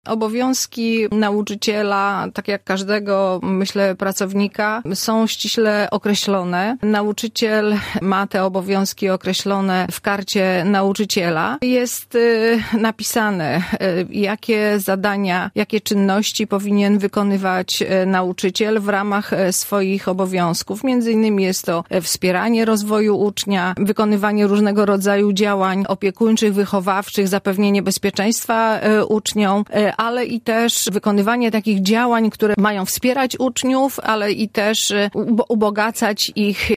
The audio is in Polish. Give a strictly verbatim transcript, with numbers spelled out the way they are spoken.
Obowiązki nauczyciela, tak jak każdego, myślę, pracownika, są ściśle określone. Nauczyciel ma te obowiązki określone w karcie nauczyciela. Jest napisane, jakie zadania, jakie czynności powinien wykonywać nauczyciel w ramach swoich obowiązków. Między innymi jest to wspieranie rozwoju ucznia, wykonywanie różnego rodzaju działań opiekuńczych, wychowawczych, zapewnienie bezpieczeństwa uczniom, ale i też wykonywanie takich działań, które mają wspierać uczniów, ale i też ubogacać ich